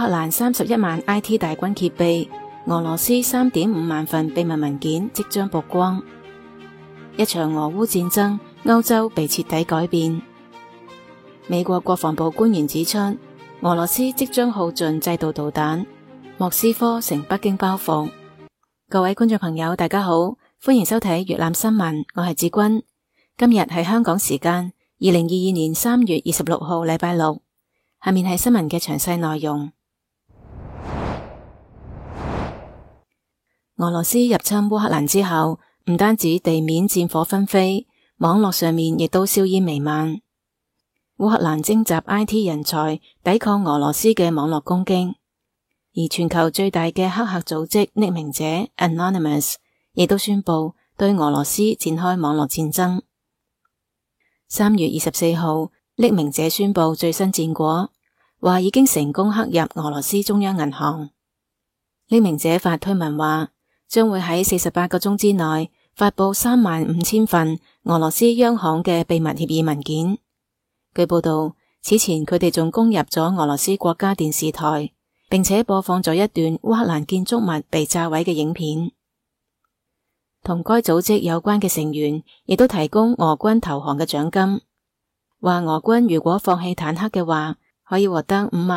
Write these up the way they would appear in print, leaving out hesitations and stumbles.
烏克蘭31萬 IT 大軍揭秘，俄羅斯3.5萬份秘密文件即將曝光。一場俄烏戰爭，歐洲被徹底改變。美國國防部官員指出，俄羅斯即將耗盡制導導彈，莫斯科成北京包袱。各位觀眾朋友，大家好，歡迎收睇粵覽新聞，我係志君。今日係香港時間2022年3月26號禮拜六。下面係新聞嘅詳細內容。俄羅斯入侵烏克蘭之後，唔單止地面戰火紛飛，網絡上面亦都硝煙彌漫。烏克蘭徵集 IT 人才抵抗俄羅斯嘅網絡攻擊，而全球最大嘅黑客組織匿名者 Anonymous 亦都宣布對俄羅斯展開網絡戰爭。3月24號，匿名者宣布最新戰果，話已經成功黑入俄羅斯中央銀行。匿名者發推文話，將會喺48個鐘之內發佈35000份俄羅斯央行嘅秘密協議文件。據報道，此前佢哋仲攻入咗俄羅斯國家電視台，並且播放咗一段烏克蘭建築物被炸毀嘅影片。同該組織有關嘅成員亦都提供俄軍投降嘅獎金，話俄軍如果放棄坦克嘅話，可以獲得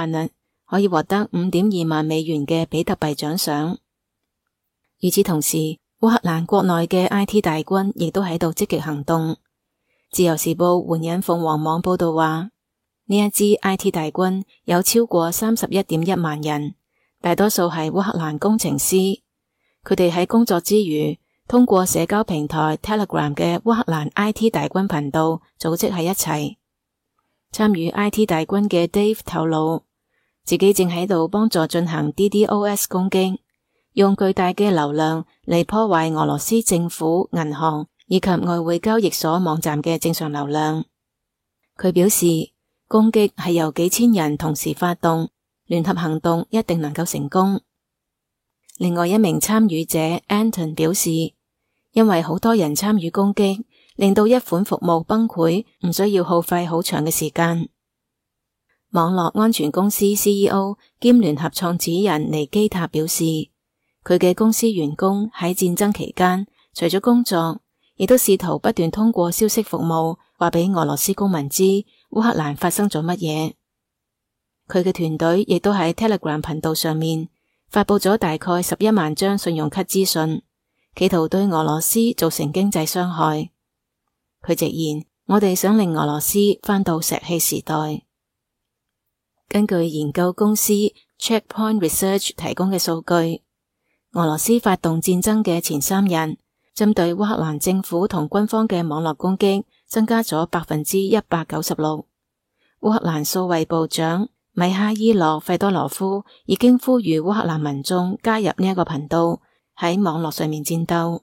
5.2萬美元嘅比特幣獎賞。與此同時，烏克蘭國內嘅 IT 大軍亦都喺度積極行動。自由時報援引鳳凰網報道話，呢一支 IT 大軍有超過31.1萬人，大多數係烏克蘭工程師。佢哋喺工作之餘，通過社交平台 Telegram 嘅烏克蘭 IT 大軍頻道組織喺一齊。參與 IT 大軍嘅 Dave 透露，自己正喺度幫助進行 DDoS 攻擊，用巨大嘅流量嚟破壞俄羅斯政府、銀行以及外匯交易所網站嘅正常流量。佢表示，攻擊係由幾千人同時發動，聯合行動一定能夠成功。另外一名參與者 Anton 表示，因為好多人參與攻擊，令到一款服務崩潰，唔需要耗費好長嘅時間。網絡安全公司 CEO 兼聯合創始人尼基塔表示，佢嘅公司員工喺戰爭期間，除咗工作，亦都試圖不斷通過消息服務話俾俄羅斯公民知烏克蘭發生咗乜嘢。佢嘅團隊亦都喺 Telegram 頻道上面發佈咗大概11萬張信用卡資訊，企圖對俄羅斯造成經濟傷害。佢直言，我哋想令俄羅斯返到石器時代。根據研究公司 Checkpoint Research 提供嘅數據，俄羅斯發動戰爭嘅前3日，針對烏克蘭政府同軍方嘅網絡攻擊增加咗196%。烏克蘭數位部長米哈伊洛費多羅夫已經呼籲烏克蘭民眾加入呢一個頻道，喺網絡上面戰鬥。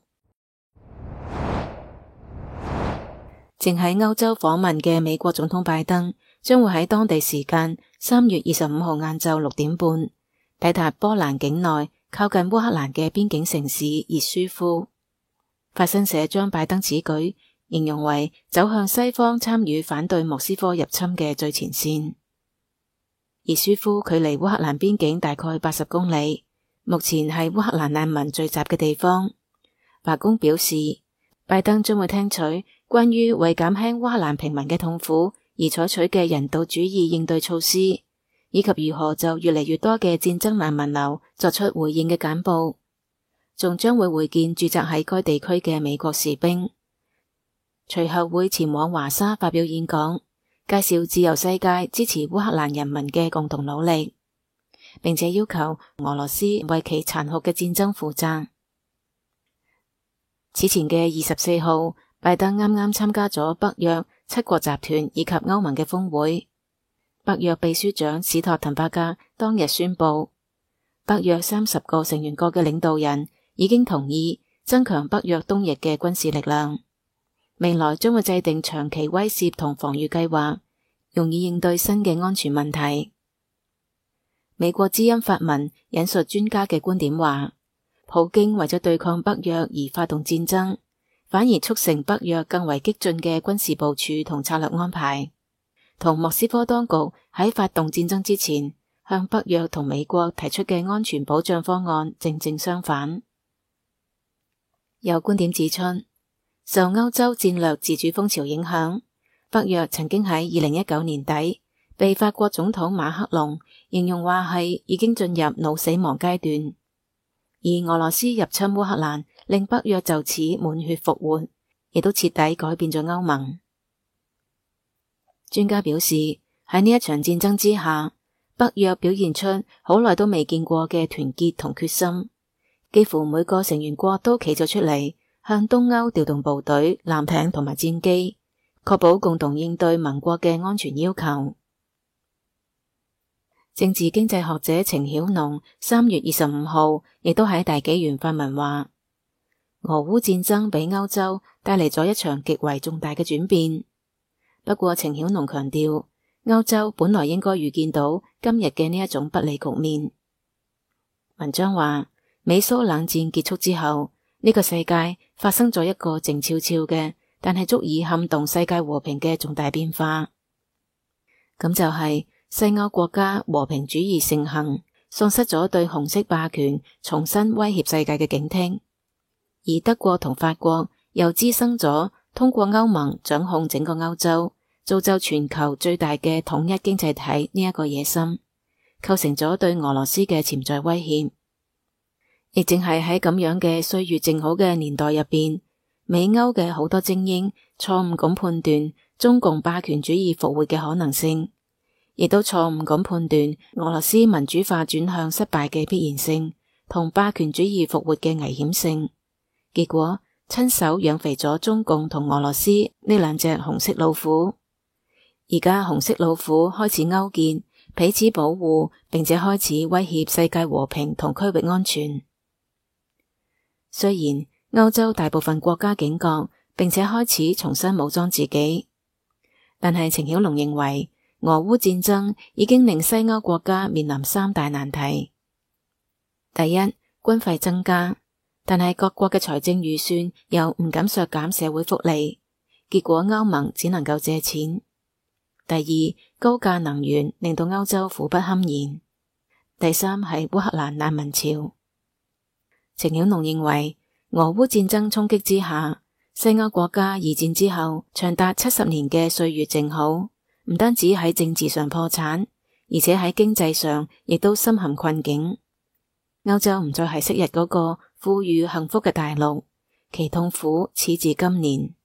正喺歐洲訪問嘅美國總統拜登將會喺當地時間3月25號晏晝6點半抵達波蘭境內靠近烏克蘭嘅邊境城市熱舒夫。法新社將拜登此舉形容為走向西方參與反對莫斯科入侵嘅最前線。熱舒夫距離烏克蘭邊境大概80公里，目前係烏克蘭難民聚集嘅地方。白宮表示，拜登將會聽取關於為減輕烏克蘭平民嘅痛苦而採取嘅人道主義應對措施，以及如何就越嚟越多嘅戰爭難民流作出回應嘅簡報，仲將會會見駐紮喺該地區嘅美國士兵。隨後會前往華沙發表演講，介紹自由世界支持烏克蘭人民嘅共同努力，並且要求俄羅斯為其殘酷嘅戰爭負責。此前嘅24號，拜登啱啱參加咗北約7國集團以及歐盟嘅峰會。北約秘書長史托滕伯格當日宣布，北約30個成員國嘅領導人已經同意增強北約東翼嘅軍事力量，未來將會制定長期威懾同防禦計劃，用以應對新嘅安全問題。美國之音發文引述專家嘅觀點話，普京為咗對抗北約而發動戰爭，反而促成北約更為激進嘅軍事部署同策略安排，同莫斯科當局喺發動戰爭之前向北約同美國提出嘅安全保障方案正正相反。有觀點指出，受歐洲戰略自主風潮影響，北約曾經喺2019年底被法國總統馬克龍形容話係已經進入腦死亡階段，而俄羅斯入侵烏克蘭令北約就此滿血復活，亦都徹底改變咗歐盟。專家表示，喺呢一場戰爭之下，北約表現出好耐都未見過嘅團結同決心，幾乎每個成員國都企咗出嚟，向東歐調動部隊、艦艇同埋戰機，確保共同應對盟國嘅安全要求。政治經濟學者程曉農3月25號亦都喺大紀元發文話，俄烏戰爭俾歐洲帶嚟咗一場極為重大嘅轉變。不過程曉農強調，歐洲本來應該預見到今日嘅呢一種不利局面。文章話，美蘇冷戰結束之後，呢個世界發生咗一個靜悄悄嘅，但係足以撼動世界和平嘅重大變化。咁就係西歐國家和平主義盛行，喪失咗對紅色霸權重新威脅世界嘅警惕，而德國同法國又滋生咗通過歐盟掌控整個歐洲，造就全球最大嘅統一經濟體呢一個野心，構成咗對俄羅斯嘅潛在威脅。亦正係喺咁樣嘅歲月靜好嘅年代入邊，美歐嘅好多精英錯誤咁判斷中共霸權主義復活嘅可能性，亦都錯誤咁判斷俄羅斯民主化轉向失敗嘅必然性同霸權主義復活嘅危險性，結果親手養肥咗中共同俄羅斯呢兩隻紅色老虎。而家紅色老虎開始勾結，彼此保護，並且開始威脅世界和平同區域安全。雖然歐洲大部分國家警覺，並且開始重新武裝自己，但係程曉農認為，俄烏戰爭已經令西歐國家面臨3大難題。第一，軍費增加，但係各國嘅財政預算又唔敢削減社會福利，結果歐盟只能夠借錢。第二，高價能源令到歐洲苦不堪言。第三係烏克蘭難民潮。程曉農認為，俄烏戰爭衝擊之下，西歐國家二戰之後長達70年嘅歲月靜好，唔單止喺政治上破產，而且喺經濟上亦都深陷困境。歐洲唔再係昔日嗰個富裕幸福嘅大陸，其痛苦始自今年。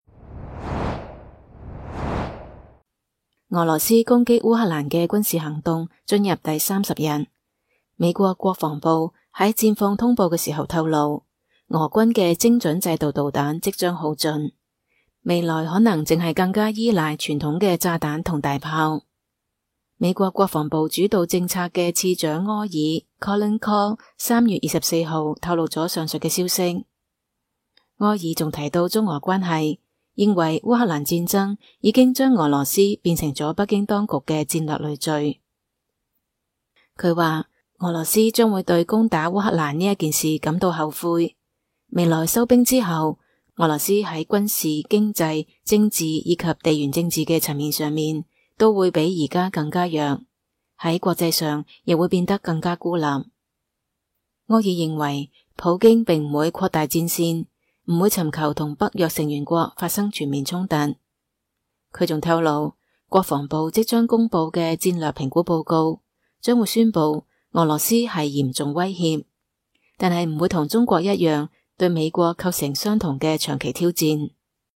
俄羅斯攻擊烏克蘭嘅軍事行動進入第30日，美國國防部喺戰況通報嘅時候透露，俄軍嘅精準制導導彈即將耗盡，未來可能淨係更加依賴傳統嘅炸彈同大炮。美國國防部主導政策嘅次長柯爾 Colin Kahl 3月24號透露咗上述嘅消息。柯爾仲提到中俄關係，認為烏克蘭戰爭已經將俄羅斯變成咗北京當局嘅戰略累贅。佢話俄羅斯將會對攻打烏克蘭呢一件事感到後悔。未來收兵之後，俄羅斯喺軍事、經濟、政治以及地緣政治嘅層面上面都會比而家更加弱，喺國際上亦會變得更加孤立。柯爾認為普京並唔會擴大戰線，唔會尋求同北約成員國發生全面衝突。佢仲透露，國防部即將公布嘅戰略評估報告將會宣布俄羅斯係嚴重威脅，但係唔會同中國一樣對美國構成相同嘅長期挑戰。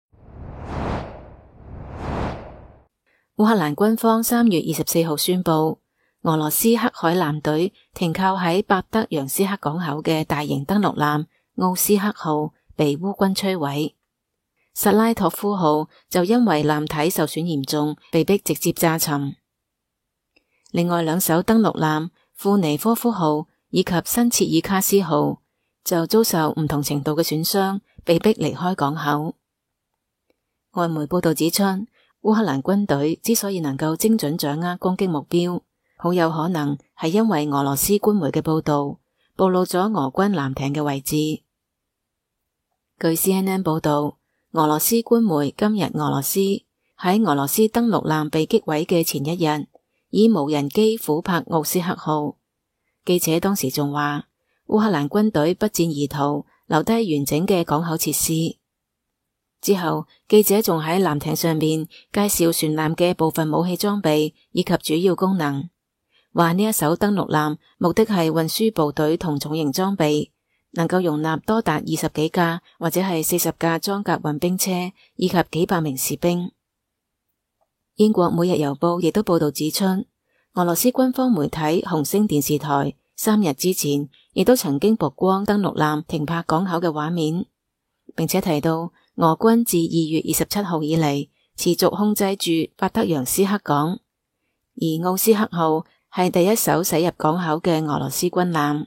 烏克蘭軍方3月24號宣布，俄羅斯黑海艦隊停靠喺伯德揚斯克港口嘅大型登陸艦奧斯克號被烏軍摧毀，薩拉托夫號就因為艦體受損嚴重，被迫直接炸沉。另外2艘登陸艦庫尼科夫號以及新切爾卡斯號就遭受唔同程度嘅損傷，被迫離開港口。外媒報道指出，烏克蘭軍隊之所以能夠精準掌握攻擊目標，好有可能係因為俄羅斯官媒嘅報道暴露咗俄軍艦艇嘅位置。據 CNN 報道，俄羅斯官媒今日俄羅斯喺俄羅斯登陸艦被擊毀嘅前一日， 以無人機俯拍奧斯克號。記者當時仲話，烏克蘭軍隊不戰而逃，留低完整嘅港口設施。之後，記者仲喺艦艇上面介紹船艦嘅部分武器裝備以及主要功能，話呢一艘登陸艦目的係運輸部隊同重型裝備，能夠容納多達20幾架或者係40架裝甲運兵車以及幾百名士兵。英國每日郵報亦都報道指出，俄羅斯軍方媒體紅星電視台3日之前亦都曾經曝光登陸艦停泊港口嘅畫面，並且提到俄軍自2月27號以嚟持續控制住法德揚斯克港，而奧斯克號係第一艘駛入港口嘅俄羅斯軍艦。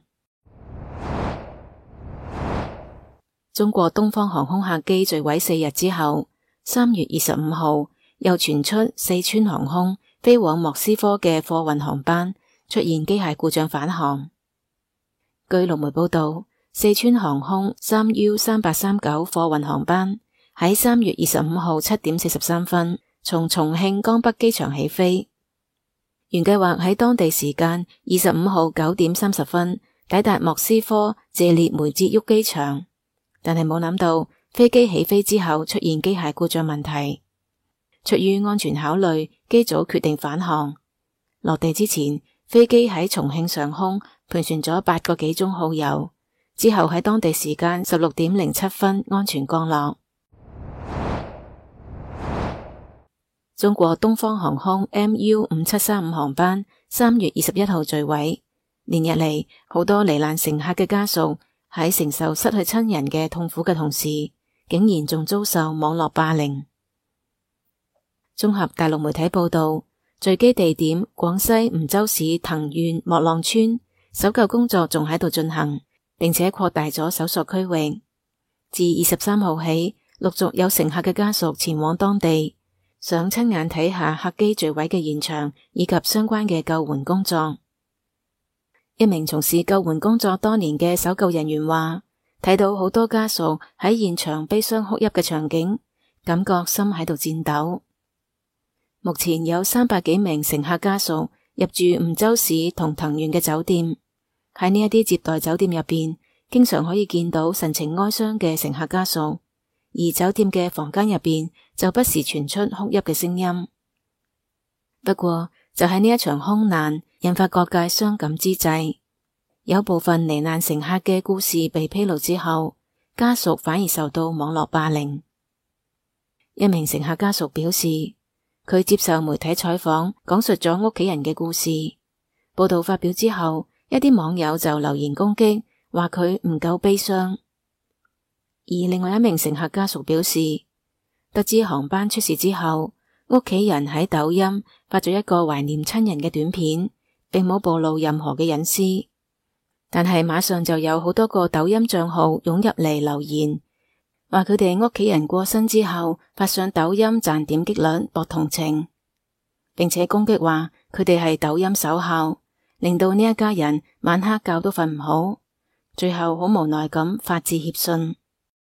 中國東方航空客機墜毀4日之後，3月25號又傳出四川航空飛往莫斯科嘅貨運航班出現機械故障返航。據陸媒報道，四川航空 3U3839 貨運航班喺3月25號7點43分從重慶江北機場起飛，原計劃喺當地時間25號9點30分抵達莫斯科謝列梅捷沃機場，但係冇諗到飛機起飛之後出現機械故障問題。出於安全考慮，機組決定返航。落地之前，飛機喺重慶上空盤旋咗8個幾鐘耗油，之後喺當地時間16點07分安全降落。中國東方航空 MU5735 航班3月21號墜毀，連日嚟好多罹難乘客嘅家屬喺承受失去親人嘅痛苦嘅同時，竟然仲遭受網絡霸凌。綜合大陸媒體報道，墜機地點廣西梧州市藤縣莫浪村，搜救工作仲喺度進行，並且擴大咗搜索區域。自23號起，陸續有乘客嘅家屬前往當地，想親眼睇下客機墜毀嘅現場以及相關嘅救援工作。一名從事救援工作多年嘅搜救人員話，睇到好多家屬喺現場悲傷哭泣嘅場景，感覺心喺度顫抖。目前有300幾名乘客家屬入住梧州市同藤縣嘅酒店，喺呢一啲接待酒店入邊，經常可以見到神情哀傷嘅乘客家屬，而酒店嘅房間入邊就不時傳出哭泣嘅聲音。不過就喺呢一場空難引發各界傷感之際，有部分罹難乘客嘅故事被披露之後，家屬反而受到網絡霸凌。一名乘客家屬表示，佢接受媒體採訪，講述咗屋企人嘅故事。報道發表之後，一啲網友就留言攻擊，話佢唔夠悲傷。而另外一名乘客家屬表示，得知航班出事之後，屋企人喺抖音發咗一個懷念親人嘅短片，並冇暴露任何嘅隱私。但係馬上就有好多個抖音賬號湧入嚟留言，話佢哋屋企人過身之後發上抖音賺點擊率博同情，並且攻擊話佢哋係抖音守孝，令到呢一家人晚黑覺都瞓唔好，最後好無奈咁發致歉信。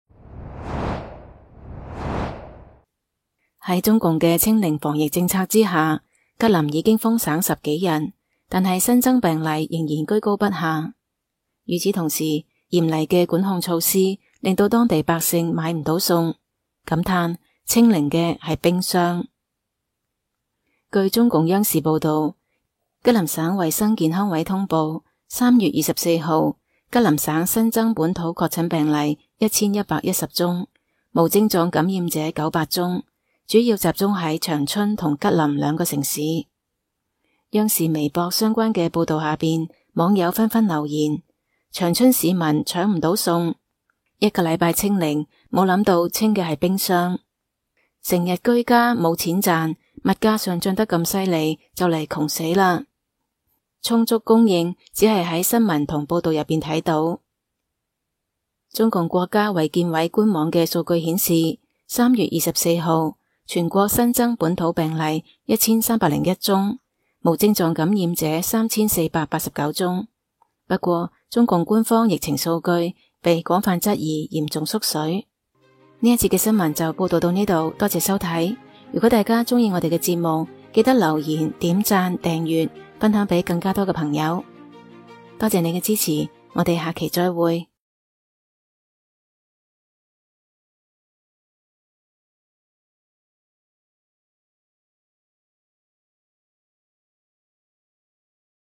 喺中共嘅清零防疫政策之下，吉林已經封省10幾日，但係新增病例仍然居高不下。與此同時，嚴厲嘅管控措施令到當地百姓買唔到餸，感嘆清零嘅係冰箱。據中共央視報道，吉林省衛生健康委通報，3月24號，吉林省新增本土確診病例1110宗，無症狀感染者900宗，主要集中喺長春同吉林2個城市。央視微博相關嘅報道下邊，網友紛紛留言：長春市民搶唔到餸，1個禮拜清零，冇諗到清嘅係冰箱。成日居家冇錢賺，物價上漲得咁犀利，就嚟窮死啦。充足供應只係喺新聞同報道入邊睇到。中共國家衛健委官網嘅數據顯示，3月24號全國新增本土病例1301宗，無症狀感染者3489宗。不過中共官方疫情數據被廣泛質疑嚴重縮水。呢一節嘅新聞就報道到呢度，多謝收睇。如果大家鍾意我哋嘅節目， 記得留言、點讚、訂閱、分享俾更加多嘅朋友。多謝你嘅支持，我哋下期再會。